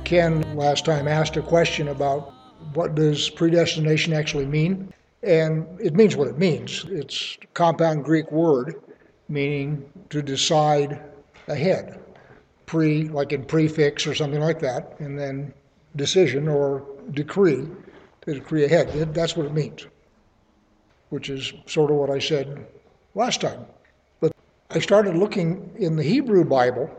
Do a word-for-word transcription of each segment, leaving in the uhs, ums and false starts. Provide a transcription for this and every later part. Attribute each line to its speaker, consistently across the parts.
Speaker 1: Ken last time asked a question about what does predestination actually mean? And it means what it means. It's a compound Greek word meaning to decide ahead. Pre, like in prefix or something like that, and then decision or decree, to decree ahead. That's what it means, which is sort of what I said last time. But I started looking in the Hebrew Bible,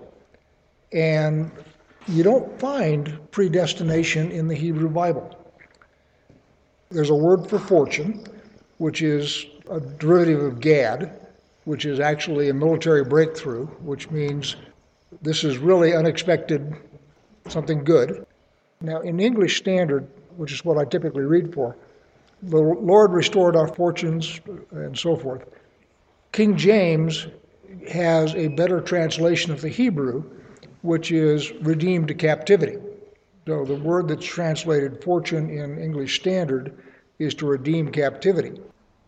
Speaker 1: and you don't find predestination in the Hebrew Bible. There's a word for fortune, which is a derivative of Gad, which is actually a military breakthrough, which means this is really unexpected, something good. Now, in English Standard, which is what I typically read for, the Lord restored our fortunes and so forth. King James has a better translation of the Hebrew, which is redeemed to captivity. So the word that's translated fortune in English Standard is to redeem captivity.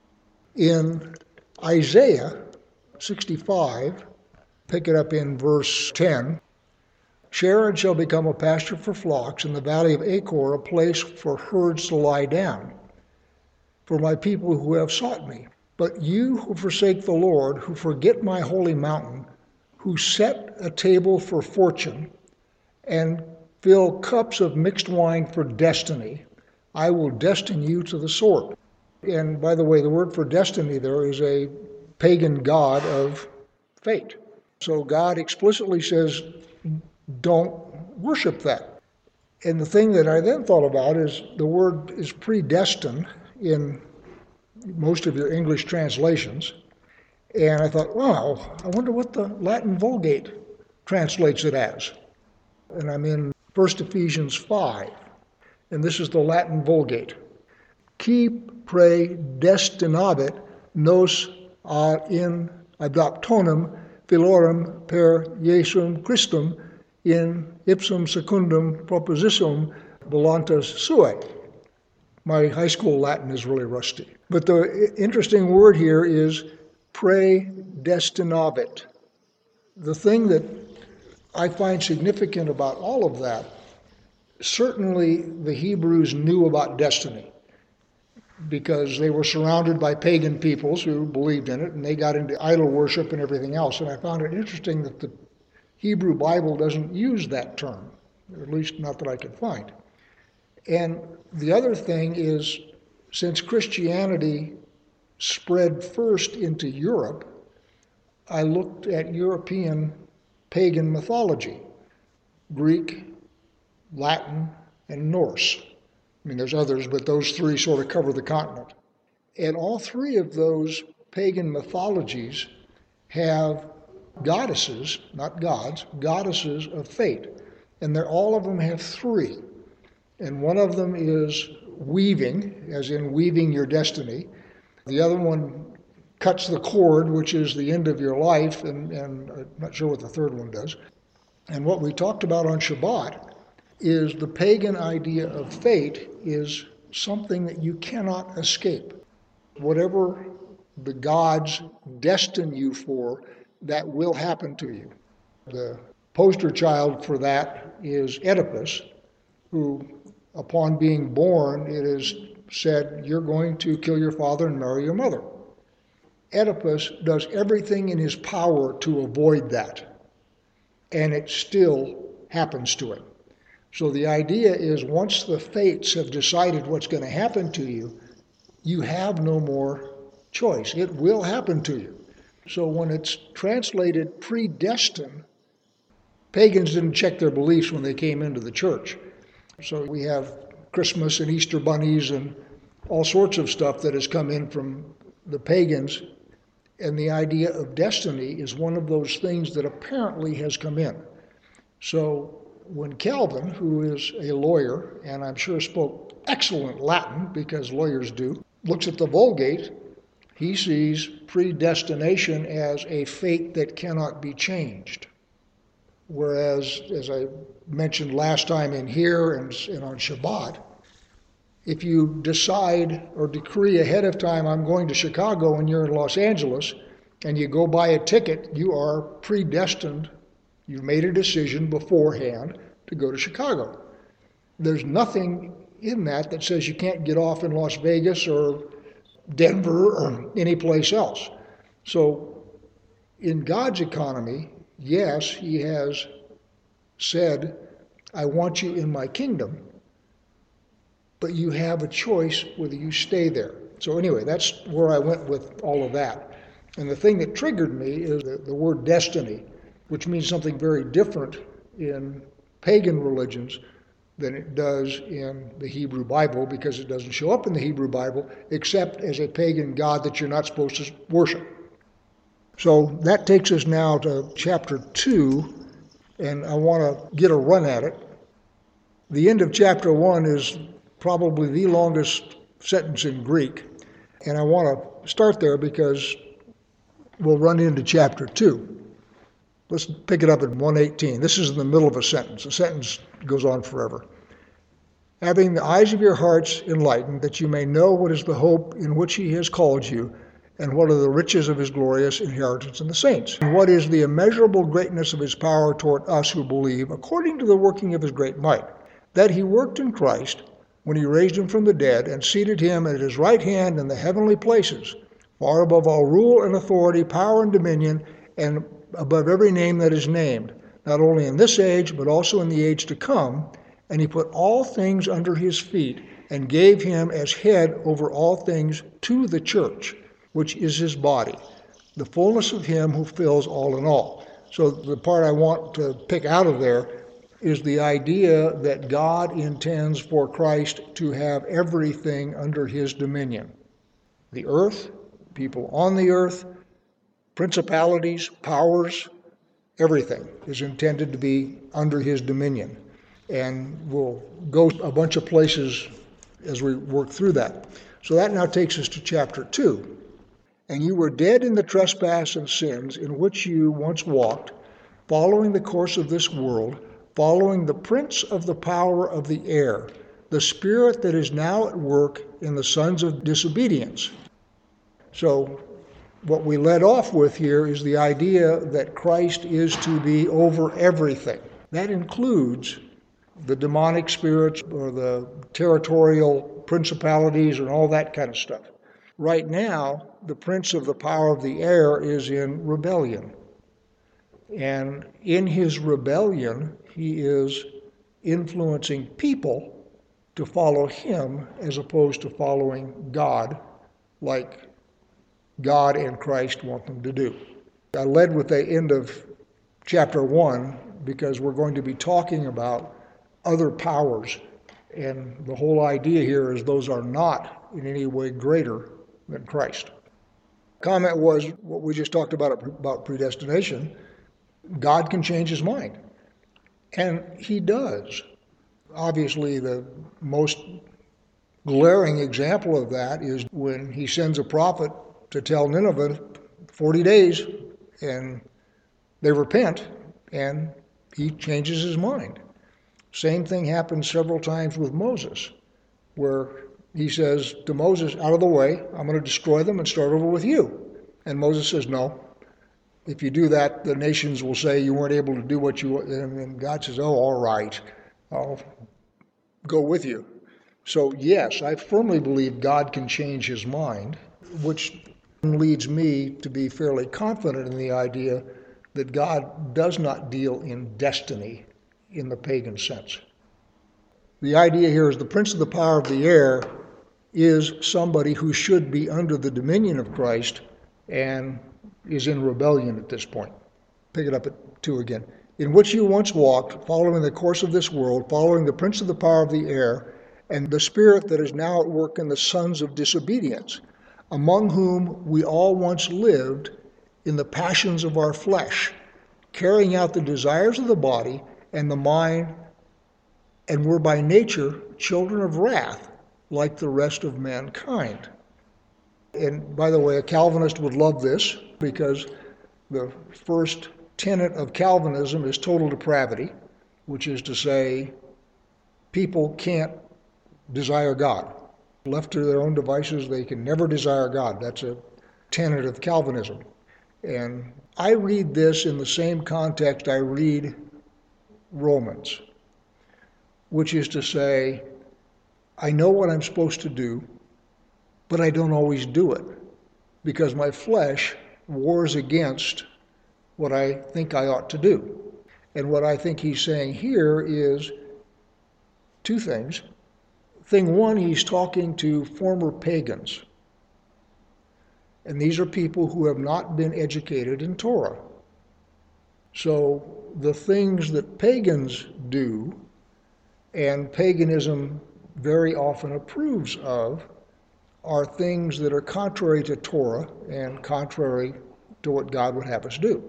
Speaker 1: In Isaiah sixty-five, pick it up in verse ten, Sharon shall become a pasture for flocks, and the valley of Achor a place for herds to lie down, for my people who have sought me. But you who forsake the Lord, who forget my holy mountain, who set a table for fortune, and fill cups of mixed wine for destiny, I will destine you to the sword. And by the way, the word for destiny there is a pagan god of fate. So God explicitly says, don't worship that. And the thing that I then thought about is the word is predestined in most of your English translations. And I thought, wow, I wonder what the Latin Vulgate translates it as. And I'm in First Ephesians five, and this is the Latin Vulgate. Qui predestinabit nos a in adoptionem filorum per Iesum Christum in ipsum secundum propositum voluntas suae. My high school Latin is really rusty. But the interesting word here is predestinabit. The thing that I find significant about all of that, certainly the Hebrews knew about destiny because they were surrounded by pagan peoples who believed in it, and they got into idol worship and everything else. And I found it interesting that the Hebrew Bible doesn't use that term, or at least not that I could find. And the other thing is, since Christianity spread first into Europe, I looked at European pagan mythology, Greek, Latin, and Norse. I mean, there's others, but those three sort of cover the continent. And all three of those pagan mythologies have goddesses, not gods, goddesses of fate. And they're, all of them have three. And one of them is weaving, as in weaving your destiny. The other one cuts the cord, which is the end of your life, and, and I'm not sure what the third one does. And what we talked about on Shabbat is the pagan idea of fate is something that you cannot escape. Whatever the gods destine you for, that will happen to you. The poster child for that is Oedipus, who, upon being born, it is said, you're going to kill your father and marry your mother. Oedipus does everything in his power to avoid that, and it still happens to him. So the idea is once the fates have decided what's going to happen to you, you have no more choice. It will happen to you. So when it's translated predestined, pagans didn't check their beliefs when they came into the church. So we have Christmas and Easter bunnies and all sorts of stuff that has come in from the pagans. And the idea of destiny is one of those things that apparently has come in. So when Calvin, who is a lawyer, and I'm sure spoke excellent Latin, because lawyers do, looks at the Vulgate, he sees predestination as a fate that cannot be changed. Whereas, as I mentioned last time in here and, and on Shabbat, if you decide or decree ahead of time, I'm going to Chicago and you're in Los Angeles, and you go buy a ticket, you are predestined. You've made a decision beforehand to go to Chicago. there's nothing in that that says you can't get off in Las Vegas or Denver or any place else. So in God's economy, yes, he has said, I want you in my kingdom, but you have a choice whether you stay there. So anyway, that's where I went with all of that. And the thing that triggered me is the, the word destiny, which means something very different in pagan religions than it does in the Hebrew Bible, because it doesn't show up in the Hebrew Bible except as a pagan god that you're not supposed to worship. So that takes us now to chapter two, and I want to get a run at it. The end of chapter one is probably the longest sentence in Greek, and I want to start there because we'll run into chapter two. Let's pick it up at one eighteen. This is in the middle of a sentence. The sentence goes on forever. Having the eyes of your hearts enlightened, that you may know what is the hope in which he has called you, and what are the riches of his glorious inheritance in the saints, and what is the immeasurable greatness of his power toward us who believe, according to the working of his great might, that he worked in Christ when he raised him from the dead and seated him at his right hand in the heavenly places, far above all rule and authority, power and dominion, and above every name that is named, not only in this age, but also in the age to come. And he put all things under his feet, and gave him as head over all things to the church, which is his body, the fullness of him who fills all in all. So the part I want to pick out of there is the idea that God intends for Christ to have everything under his dominion. The earth, people on the earth, principalities, powers, everything is intended to be under his dominion. And we'll go a bunch of places as we work through that. So that now takes us to chapter two. And you were dead in the trespass and sins in which you once walked, following the course of this world, following the prince of the power of the air, the spirit that is now at work in the sons of disobedience. So what we led off with here is the idea that Christ is to be over everything. That includes the demonic spirits or the territorial principalities and all that kind of stuff. Right now, the prince of the power of the air is in rebellion. And in his rebellion, he is influencing people to follow him as opposed to following God like God and Christ want them to do. I led with the end of chapter one because we're going to be talking about other powers, and the whole idea here is those are not in any way greater than Christ. Comment was what we just talked about about predestination. God can change his mind, and he does. Obviously, the most glaring example of that is when he sends a prophet to tell Nineveh forty days, and they repent, and he changes his mind. Same thing happens several times with Moses, where he says to Moses, out of the way, I'm going to destroy them and start over with you. And Moses says, no. If you do that, the nations will say you weren't able to do what you, and God says, oh, all right, I'll go with you. So yes, I firmly believe God can change his mind, which leads me to be fairly confident in the idea that God does not deal in destiny in the pagan sense. The idea here is the prince of the power of the air is somebody who should be under the dominion of Christ and is in rebellion at this point. Pick it up at two again. In which you once walked, following the course of this world, following the prince of the power of the air, and the spirit that is now at work in the sons of disobedience, among whom we all once lived in the passions of our flesh, carrying out the desires of the body and the mind, and were by nature children of wrath, like the rest of mankind. And by the way, a Calvinist would love this, because the first tenet of Calvinism is total depravity, which is to say, people can't desire God. Left to their own devices, they can never desire God. That's a tenet of Calvinism. And I read this in the same context I read Romans. which is to say, I know what I'm supposed to do, but I don't always do it because my flesh wars against what I think I ought to do. And what I think he's saying here is two things. Thing one, he's talking to former pagans. And these are people who have not been educated in Torah. So the things that pagans do, and paganism very often approves of, are things that are contrary to Torah and contrary to what God would have us do.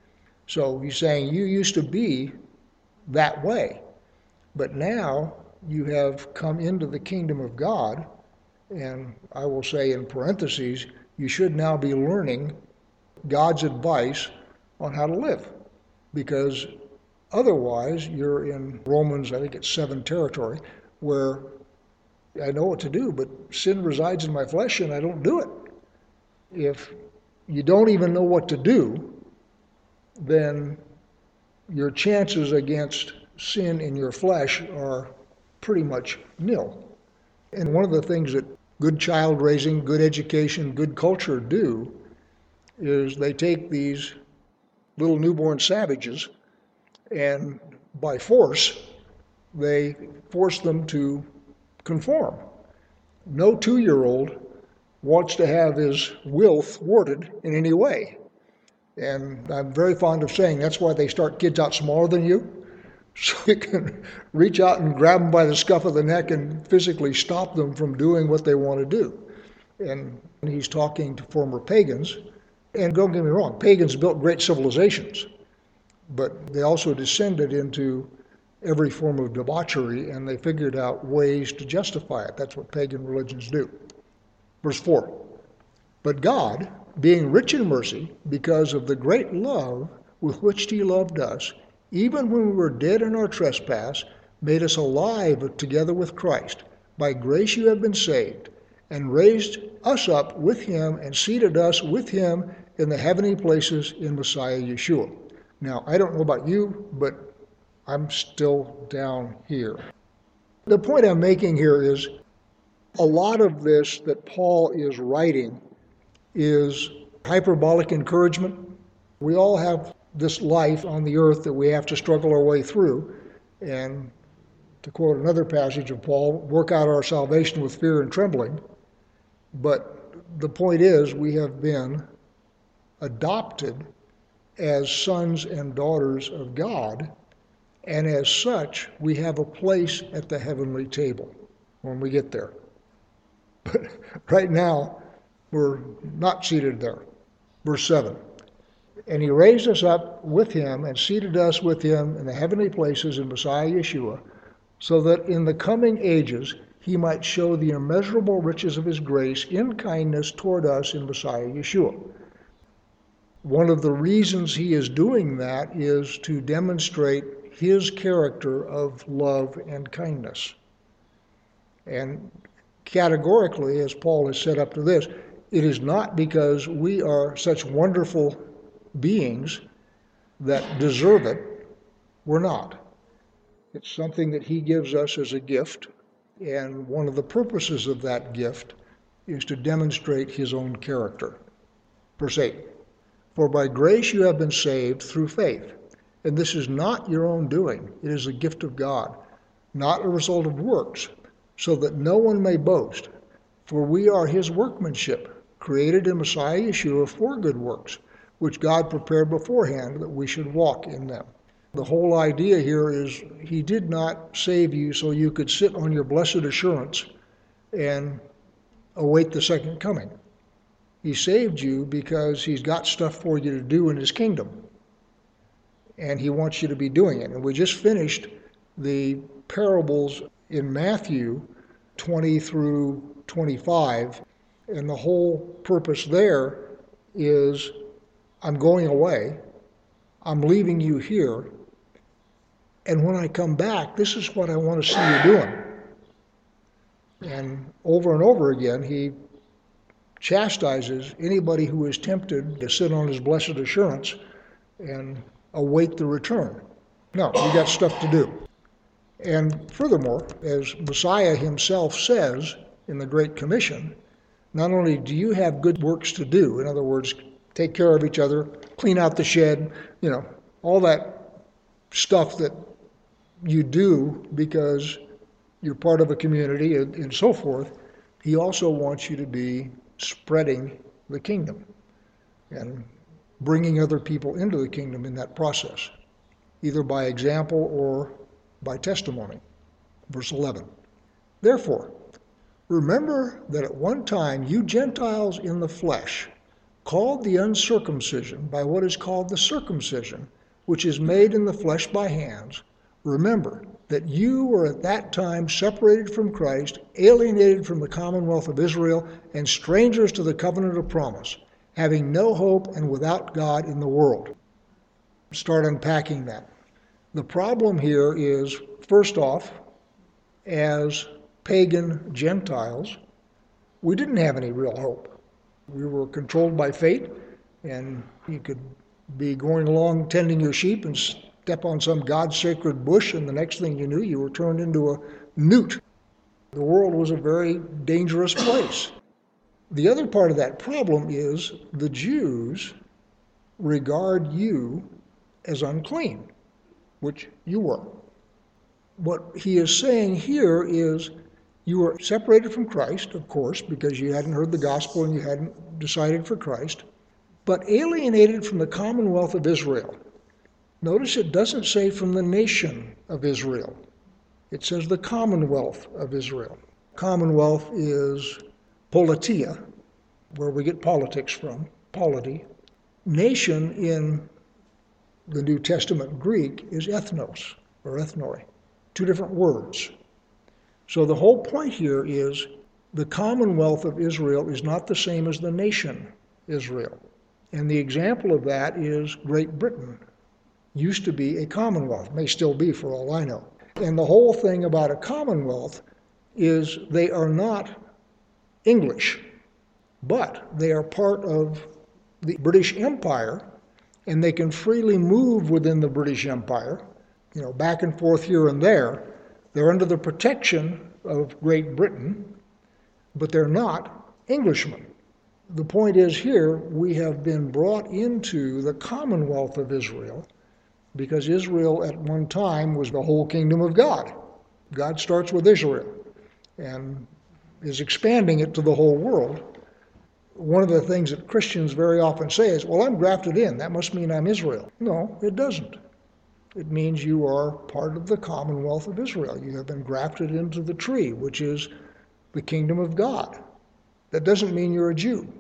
Speaker 1: So he's saying you used to be that way, but now you have come into the kingdom of God, and I will say in parentheses, you should now be learning God's advice on how to live, because otherwise you're in Romans, I think it's seven territory, where I know what to do, but sin resides in my flesh and I don't do it. If you don't even know what to do, then your chances against sin in your flesh are pretty much nil. And one of the things that good child raising, good education, good culture do is they take these little newborn savages and by force, they force them to conform. No two-year-old wants to have his will thwarted in any way. And I'm very fond of saying that's why they start kids out smaller than you, so you can reach out and grab them by the scuff of the neck and physically stop them from doing what they want to do. And he's talking to former pagans, and don't get me wrong, pagans built great civilizations, but they also descended into every form of debauchery, and they figured out ways to justify it. That's what pagan religions do. Verse four, but God, being rich in mercy, because of the great love with which he loved us, even when we were dead in our trespass, made us alive together with Christ. By grace you have been saved, and raised us up with him, and seated us with him in the heavenly places in Messiah Yeshua. Now, I don't know about you, but I'm still down here. The point I'm making here is a lot of this that Paul is writing is hyperbolic encouragement. We all have this life on the earth that we have to struggle our way through. And to quote another passage of Paul, work out our salvation with fear and trembling. But the point is, we have been adopted as sons and daughters of God, and as such, we have a place at the heavenly table when we get there. But right now, we're not seated there. Verse seven, and he raised us up with him and seated us with him in the heavenly places in Messiah Yeshua, so that in the coming ages he might show the immeasurable riches of his grace in kindness toward us in Messiah Yeshua. One of the reasons he is doing that is to demonstrate his character of love and kindness. And categorically, as Paul has said up to this, it is not because we are such wonderful beings that deserve it. We're not. It's something that he gives us as a gift, and one of the purposes of that gift is to demonstrate his own character. Verse eight, for by grace you have been saved through faith, and this is not your own doing, it is a gift of God, not a result of works, so that no one may boast. For we are his workmanship, created in Messiah Yeshua for good works, which God prepared beforehand that we should walk in them. The whole idea here is he did not save you so you could sit on your blessed assurance and await the second coming. He saved you because he's got stuff for you to do in his kingdom, and he wants you to be doing it. And we just finished the parables in Matthew twenty through twenty-five, and the whole purpose there is I'm going away, I'm leaving you here, and when I come back, this is what I want to see you doing. And over and over again, he chastises anybody who is tempted to sit on his blessed assurance and await the return. No, you got stuff to do. And furthermore, as Messiah himself says in the Great Commission, not only do you have good works to do, in other words, take care of each other, clean out the shed, you know, all that stuff that you do because you're part of a community and, and so forth, he also wants you to be spreading the kingdom and bringing other people into the kingdom in that process, either by example or by testimony. Verse eleven. Therefore, remember that at one time you Gentiles in the flesh, called the uncircumcision by what is called the circumcision, which is made in the flesh by hands, remember that you were at that time separated from Christ, alienated from the commonwealth of Israel, and strangers to the covenant of promise, having no hope and without God in the world. Start unpacking that. The problem here is, first off, as pagan Gentiles, we didn't have any real hope. We were controlled by fate, and you could be going along tending your sheep and step on some God-sacred bush, and the next thing you knew, you were turned into a newt. The world was a very dangerous place. The other part of that problem is the Jews regard you as unclean, which you were. What he is saying here is you were separated from Christ, of course, because you hadn't heard the gospel and you hadn't decided for Christ, but alienated from the commonwealth of Israel. Notice it doesn't say from the nation of Israel. It says the commonwealth of Israel. Commonwealth is politia, where we get politics from, polity. Nation in the New Testament Greek is ethnos, or ethnoi, two different words. So the whole point here is the commonwealth of Israel is not the same as the nation Israel. And the example of that is Great Britain. Used to be a commonwealth, may still be for all I know. And the whole thing about a commonwealth is they are not English, but they are part of the British Empire, and they can freely move within the British Empire, you know, back and forth here and there. They're under the protection of Great Britain, but they're not Englishmen. The point is here, we have been brought into the commonwealth of Israel because Israel at one time was the whole kingdom of God. God starts with Israel and is expanding it to the whole world. One of the things that Christians very often say is, well, I'm grafted in. That must mean I'm Israel. No, it doesn't. It means you are part of the commonwealth of Israel. You have been grafted into the tree, which is the kingdom of God. That doesn't mean you're a Jew.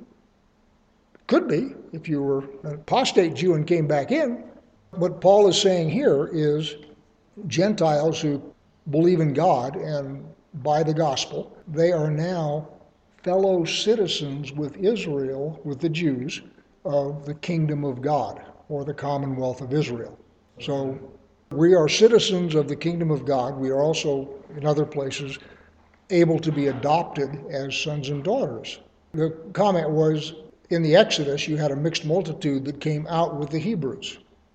Speaker 1: Could be if you were an apostate Jew and came back in. What Paul is saying here is Gentiles who believe in God and by the gospel, they are now fellow citizens with Israel, with the Jews, of the kingdom of God, or the commonwealth of Israel. So we are citizens of the kingdom of God. We are also, in other places, able to be adopted as sons and daughters. The comment was, in the Exodus, you had a mixed multitude that came out with the Hebrews.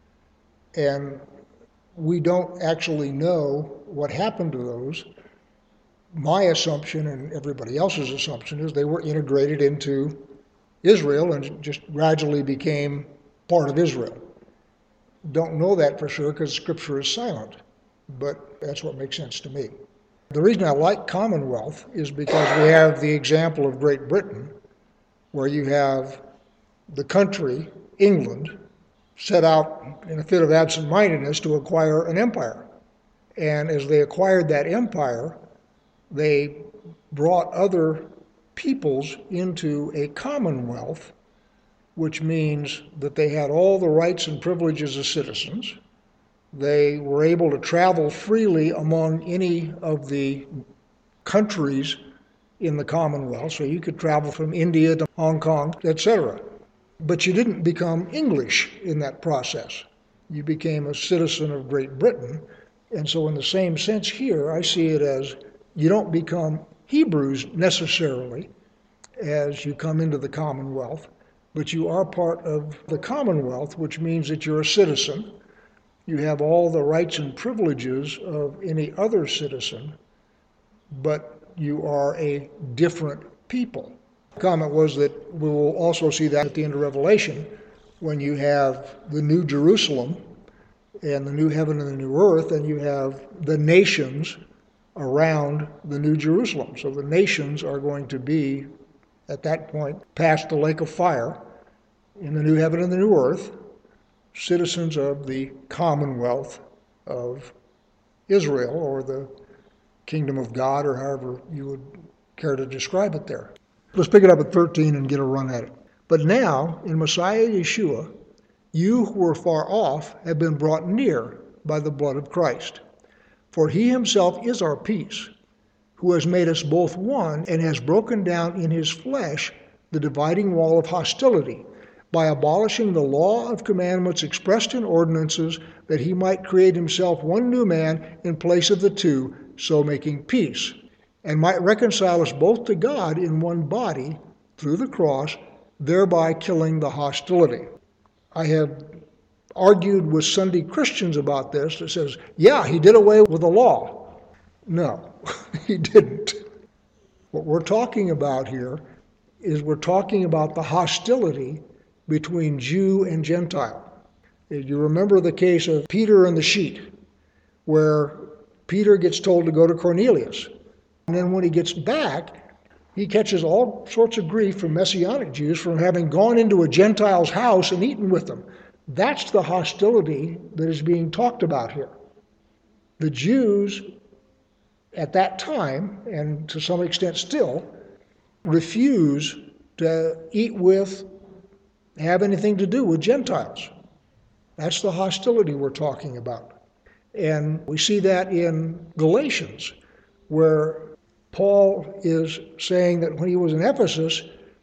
Speaker 1: And we don't actually know what happened to those. My assumption and everybody else's assumption is they were integrated into Israel and just gradually became part of Israel. Don't know that for sure because Scripture is silent, but that's what makes sense to me. The reason I like Commonwealth is because we have the example of Great Britain, where you have the country, England, set out in a fit of absent-mindedness to acquire an empire. And as they acquired that empire, they brought other peoples into a commonwealth, which means that they had all the rights and privileges as citizens. They were able to travel freely among any of the countries in the Commonwealth, so you could travel from India to Hong Kong, et cetera. But you didn't become English in that process. You became a citizen of Great Britain, and so in the same sense here, I see it as you don't become Hebrews necessarily as you come into the Commonwealth, but you are part of the Commonwealth, which means that you're a citizen. You have all the rights and privileges of any other citizen, but you are a different people. The comment was that we will also see that at the end of Revelation, when you have the New Jerusalem and the new heaven and the new earth, and you have the nations around the New Jerusalem. So the nations are going to be, at that point, past the lake of fire in the new heaven and the new earth, citizens of the Commonwealth of Israel, or the Kingdom of God, or however you would care to describe it there. Let's pick it up at thirteen and get a run at it. But now, in Messiah Yeshua, you who were far off have been brought near by the blood of Christ. For he himself is our peace, who has made us both one and has broken down in his flesh the dividing wall of hostility, by abolishing the law of commandments expressed in ordinances, that he might create himself one new man in place of the two, so making peace, and might reconcile us both to God in one body through the cross, thereby killing the hostility. I have argued with Sunday Christians about this that says, yeah, he did away with the law. No, he didn't. What we're talking about here is we're talking about the hostility between Jew and Gentile. You remember the case of Peter and the sheet, where Peter gets told to go to Cornelius. And then when he gets back, he catches all sorts of grief from Messianic Jews from having gone into a Gentile's house and eaten with them. That's the hostility that is being talked about here. The Jews at that time, and to some extent still, refuse to eat with, have anything to do with Gentiles. That's the hostility we're talking about. And we see that in Galatians, where Paul is saying that when he was in Ephesus,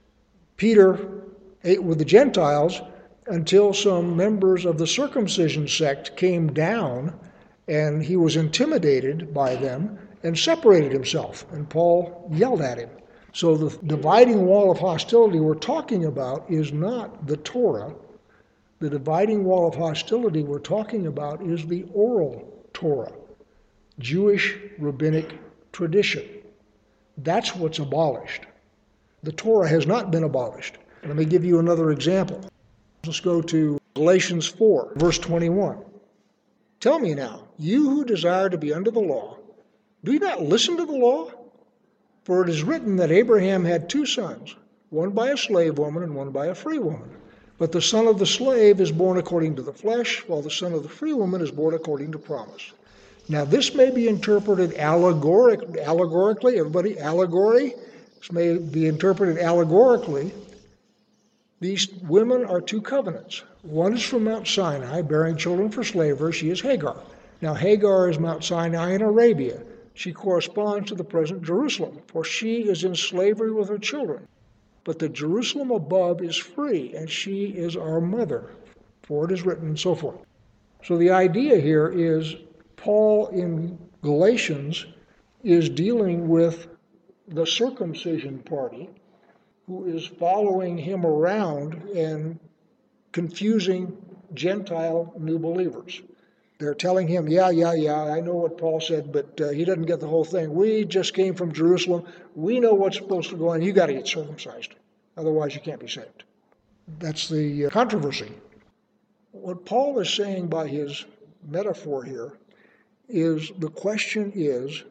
Speaker 1: Peter ate with the Gentiles until some members of the circumcision sect came down, and he was intimidated by them and separated himself. And Paul yelled at him. So the dividing wall of hostility we're talking about is not the Torah. The dividing wall of hostility we're talking about is the oral Torah, Jewish rabbinic tradition. That's what's abolished. The Torah has not been abolished. Let me give you another example. Let's go to Galatians four, verse twenty-one. Tell me now, you who desire to be under the law, do you not listen to the law? For it is written that Abraham had two sons, one by a slave woman and one by a free woman. But the son of the slave is born according to the flesh, while the son of the free woman is born according to promise. Now this may be interpreted allegoric, allegorically. Everybody, allegory? This may be interpreted allegorically. These women are two covenants. One is from Mount Sinai, bearing children for slavery. She is Hagar. Now Hagar is Mount Sinai in Arabia. She corresponds to the present Jerusalem, for she is in slavery with her children. But the Jerusalem above is free, and she is our mother, for it is written, and so forth. So the idea here is Paul in Galatians is dealing with the circumcision party, who is following him around and confusing Gentile new believers. They're telling him, yeah, yeah, yeah, I know what Paul said, but uh, he doesn't get the whole thing. We just came from Jerusalem. We know what's supposed to go on. You got to get circumcised. Otherwise, you can't be saved. That's the uh, controversy. What Paul is saying by his metaphor here is the question is,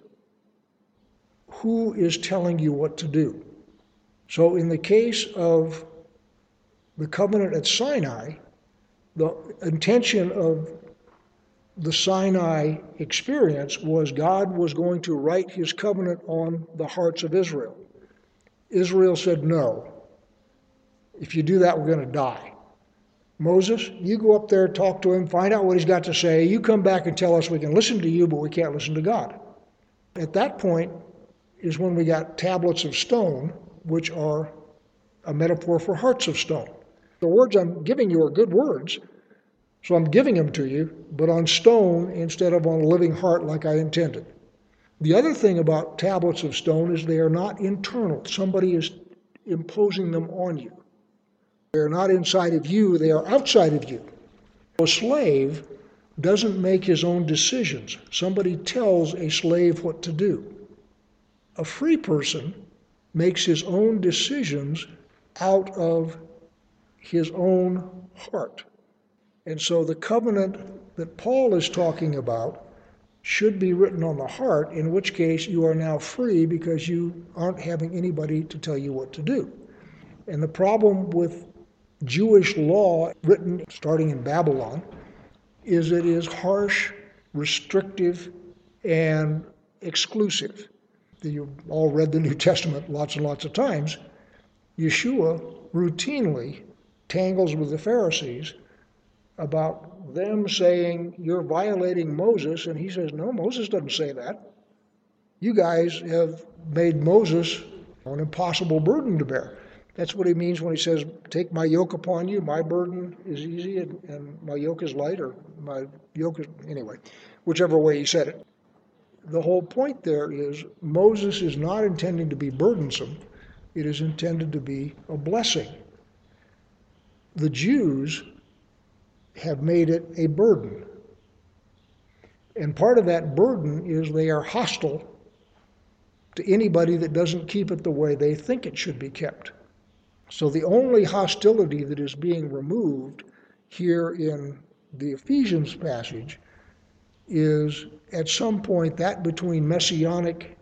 Speaker 1: who is telling you what to do? So in the case of the covenant at Sinai, the intention of the Sinai experience was God was going to write his covenant on the hearts of Israel. Israel said, no. If you do that, we're going to die. Moses, you go up there, talk to him, find out what he's got to say. You come back and tell us we can listen to you, but we can't listen to God. At that point is when we got tablets of stone, which are a metaphor for hearts of stone. The words I'm giving you are good words, so I'm giving them to you, but on stone instead of on a living heart like I intended. The other thing about tablets of stone is they are not internal. Somebody is imposing them on you. They are not inside of you, they are outside of you. A slave doesn't make his own decisions. Somebody tells a slave what to do. A free person makes his own decisions out of his own heart. And so the covenant that Paul is talking about should be written on the heart, in which case you are now free because you aren't having anybody to tell you what to do. And the problem with Jewish law written starting in Babylon is it is harsh, restrictive, and exclusive. You've all read the New Testament lots and lots of times. Yeshua routinely tangles with the Pharisees about them saying, you're violating Moses, and he says, no, Moses doesn't say that. You guys have made Moses an impossible burden to bear. That's what he means when he says, take my yoke upon you, my burden is easy, and, and my yoke is light, or my yoke is, anyway, whichever way he said it. The whole point there is Moses is not intending to be burdensome. It is intended to be a blessing. The Jews have made it a burden. And part of that burden is they are hostile to anybody that doesn't keep it the way they think it should be kept. So the only hostility that is being removed here in the Ephesians passage is at some point that between Messianic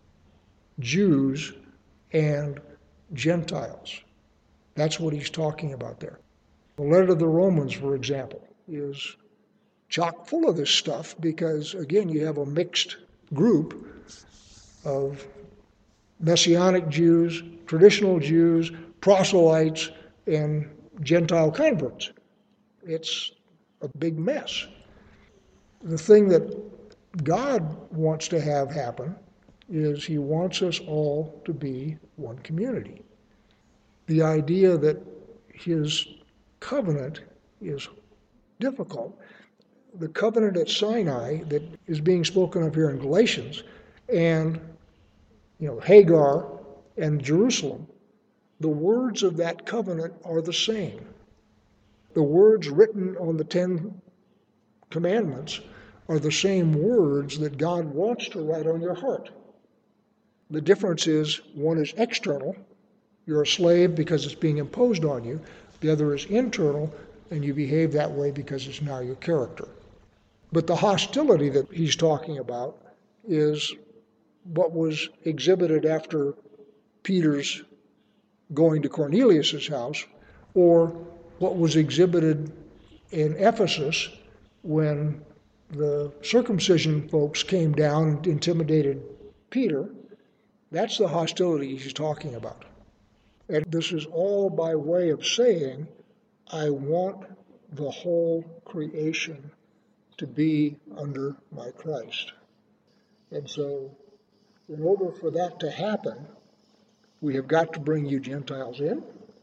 Speaker 1: Jews and Gentiles. That's what he's talking about there. The letter to the Romans, for example, is chock full of this stuff because, again, you have a mixed group of Messianic Jews, traditional Jews, proselytes, and Gentile converts. It's a big mess. The thing that God wants to have happen is he wants us all to be one community. The idea that his covenant is difficult. The covenant at Sinai that is being spoken of here in Galatians, and you know Hagar and Jerusalem, the words of that covenant are the same. The words written on the Ten Commandments are the same words that God wants to write on your heart. The difference is one is external, you're a slave because it's being imposed on you. The other is internal, and you behave that way because it's now your character. But the hostility that he's talking about is what was exhibited after Peter's going to Cornelius' house, or what was exhibited in Ephesus when the circumcision folks came down and intimidated Peter. That's the hostility he's talking about. And this is all by way of saying, I want the whole creation to be under my Christ. And so, in order for that to happen, we have got to bring you Gentiles in,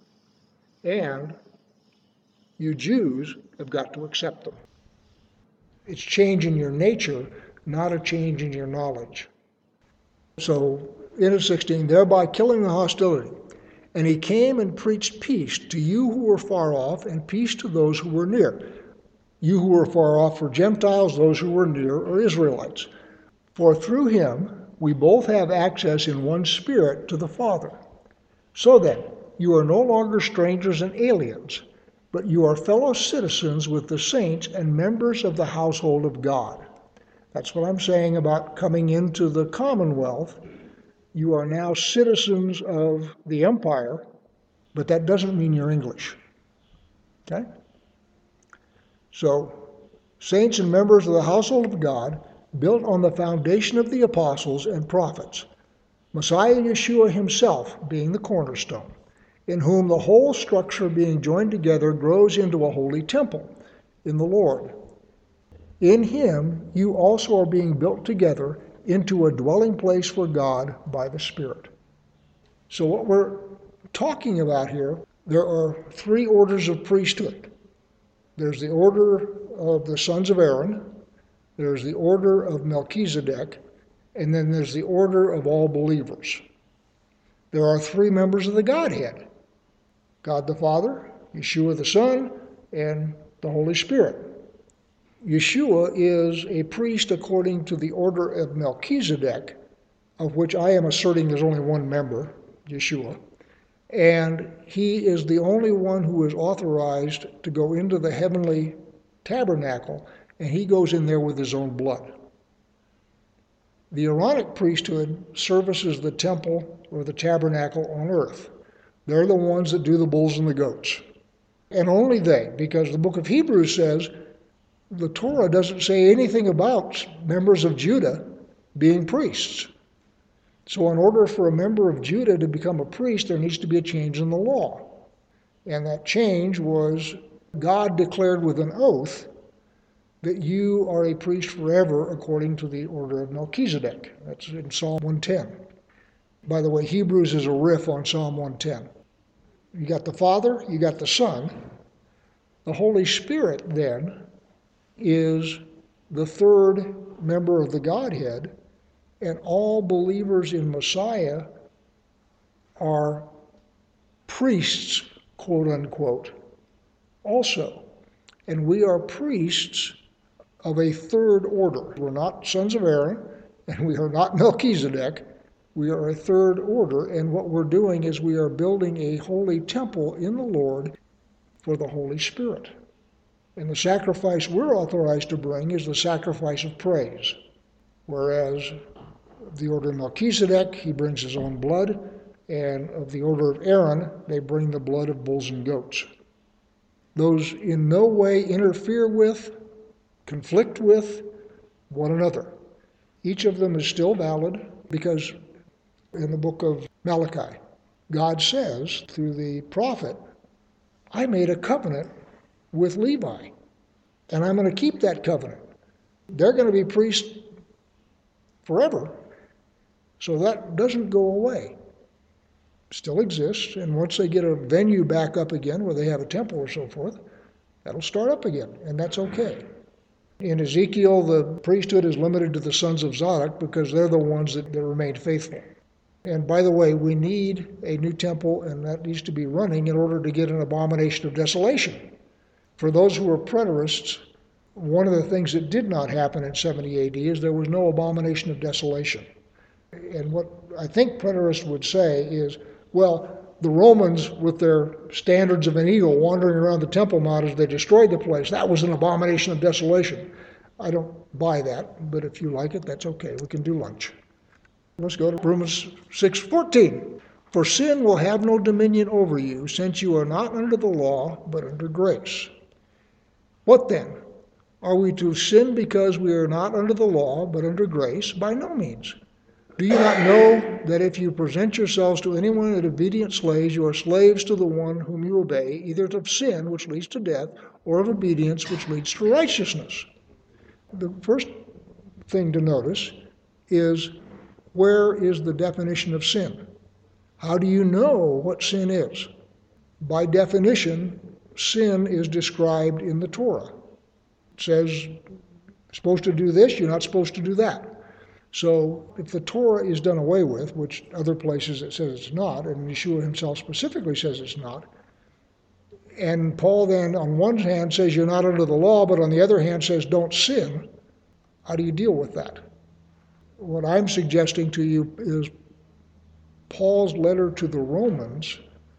Speaker 1: and you Jews have got to accept them. It's change in your nature, not a change in your knowledge. So, in sixteen, thereby killing the hostility. And he came and preached peace to you who were far off, and peace to those who were near. You who were far off are Gentiles, those who were near are Israelites. For through him we both have access in one Spirit to the Father. So then, you are no longer strangers and aliens, but you are fellow citizens with the saints and members of the household of God. That's what I'm saying about coming into the commonwealth. You are now citizens of the empire, but that doesn't mean you're English. Okay? So, saints and members of the household of God, built on the foundation of the apostles and prophets, Messiah Yeshua himself being the cornerstone, in whom the whole structure being joined together grows into a holy temple in the Lord. In him you also are being built together into a dwelling place for God by the Spirit. So what we're talking about here, there are three orders of priesthood. There's the order of the sons of Aaron, there's the order of Melchizedek, and then there's the order of all believers. There are three members of the Godhead: God the Father, Yeshua the Son, and the Holy Spirit. Yeshua is a priest according to the order of Melchizedek, of which I am asserting there's only one member, Yeshua, and he is the only one who is authorized to go into the heavenly tabernacle, and he goes in there with his own blood. The Aaronic priesthood services the temple or the tabernacle on earth. They're the ones that do the bulls and the goats. And only they, because the book of Hebrews says the Torah doesn't say anything about members of Judah being priests. So in order for a member of Judah to become a priest, there needs to be a change in the law. And that change was God declared with an oath that you are a priest forever according to the order of Melchizedek. That's in Psalm one ten. By the way, Hebrews is a riff on Psalm one ten. You got the Father, you got the Son. The Holy Spirit then is the third member of the Godhead, and all believers in Messiah are priests, quote unquote, also. And we are priests of a third order. We're not sons of Aaron, and we are not Melchizedek. We are a third order, and what we're doing is we are building a holy temple in the Lord for the Holy Spirit. And the sacrifice we're authorized to bring is the sacrifice of praise. Whereas the order of Melchizedek, he brings his own blood, and of the order of Aaron, they bring the blood of bulls and goats. Those in no way interfere with, conflict with one another. Each of them is still valid because in the book of Malachi, God says through the prophet, I made a covenant with Levi, and I'm going to keep that covenant. They're going to be priests forever, so that doesn't go away. It still exists, and once they get a venue back up again where they have a temple or so forth, that'll start up again, and that's okay. In Ezekiel, the priesthood is limited to the sons of Zadok because they're the ones that, that remained faithful. And by the way, we need a new temple, and that needs to be running in order to get an abomination of desolation. For those who are preterists, one of the things that did not happen in seventy A D is there was no abomination of desolation. And what I think preterists would say is, well, the Romans, with their standards of an eagle wandering around the Temple Mount as they destroyed the place, that was an abomination of desolation. I don't buy that, but if you like it, that's okay. We can do lunch. Let's go to Romans six fourteen. For sin will have no dominion over you, since you are not under the law, but under grace. What then? Are we to sin because we are not under the law, but under grace? By no means. Do you not know that if you present yourselves to anyone as obedient slaves, you are slaves to the one whom you obey, either of sin, which leads to death, or of obedience, which leads to righteousness? The first thing to notice is, where is the definition of sin? How do you know what sin is? By definition, sin is described in the Torah. It says, you're supposed to do this, you're not supposed to do that. So if the Torah is done away with, which other places it says it's not, and Yeshua himself specifically says it's not, and Paul then on one hand says you're not under the law, but on the other hand says don't sin, how do you deal with that? What I'm suggesting to you is Paul's letter to the Romans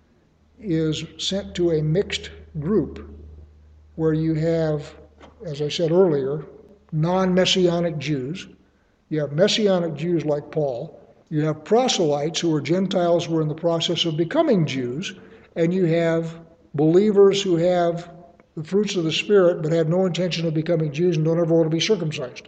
Speaker 1: is sent to a mixed group where you have, as I said earlier, non-Messianic Jews. You have Messianic Jews like Paul. You have proselytes who are Gentiles who are in the process of becoming Jews. And you have believers who have the fruits of the Spirit but have no intention of becoming Jews and don't ever want to be circumcised.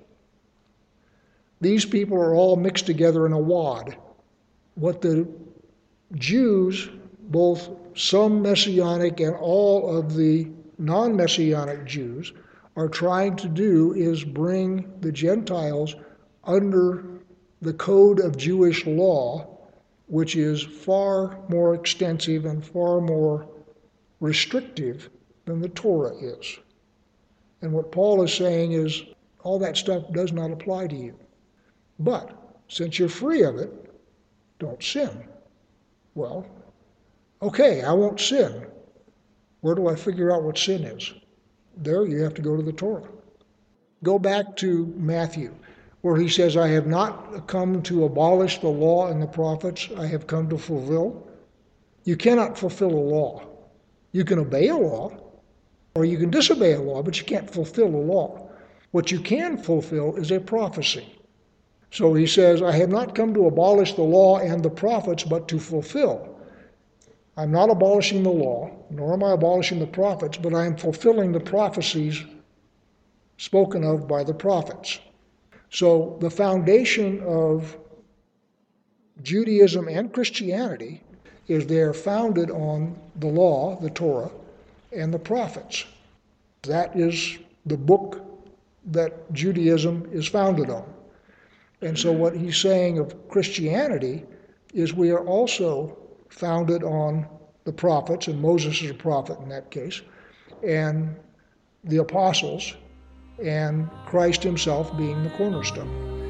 Speaker 1: These people are all mixed together in a wad. What the Jews, both some Messianic and all of the non-Messianic Jews, are trying to do is bring the Gentiles under the code of Jewish law, which is far more extensive and far more restrictive than the Torah is. And what Paul is saying is all that stuff does not apply to you. But since you're free of it, don't sin. Well, okay, I won't sin. Where do I figure out what sin is? There you have to go to the Torah. Go back to Matthew, where he says, I have not come to abolish the law and the prophets, I have come to fulfill. You cannot fulfill a law. You can obey a law, or you can disobey a law, but you can't fulfill a law. What you can fulfill is a prophecy. So he says, I have not come to abolish the law and the prophets, but to fulfill. I'm not abolishing the law, nor am I abolishing the prophets, but I am fulfilling the prophecies spoken of by the prophets. So the foundation of Judaism and Christianity is they are founded on the law, the Torah, and the prophets. That is the book that Judaism is founded on. And so what he's saying of Christianity is we are also founded on the prophets, and Moses is a prophet in that case, and the apostles, and Christ himself being the cornerstone.